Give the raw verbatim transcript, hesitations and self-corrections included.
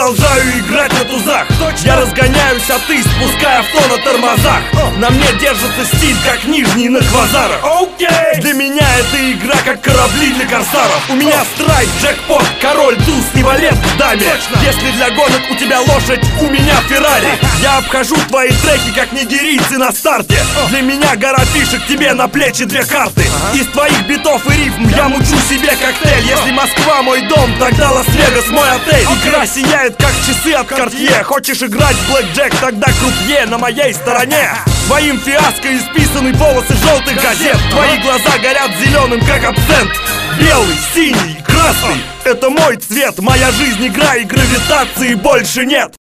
продолжаю играть на тузах. Я разгоняюсь, а ты спускай авто на тормозах. На мне держится стиль, как нижний на квазарах. Okay. Для меня эта игра как корабли для корсаров. У меня страйк, джекпот, король, туз и валет в даме. Точно. Если для гонок у тебя лошадь, у меня Феррари. Я обхожу твои треки, как нигерийцы на старте. Для меня гора фишек, тебе на плечи две карты. Из твоих битов и рифм я мучу себе коктейль. Если Москва мой дом, тогда Лас-Вегас мой отель. Игра сияет, как часы от Картье. Хочешь играть в блэкджек, тогда крупье на моей стороне. Твоим фиаско исписаны волосы желтых газет. Твои глаза горят зеленым, как абсент. Белый, синий, красный — это мой цвет. Моя жизнь игра, и гравитации больше нет.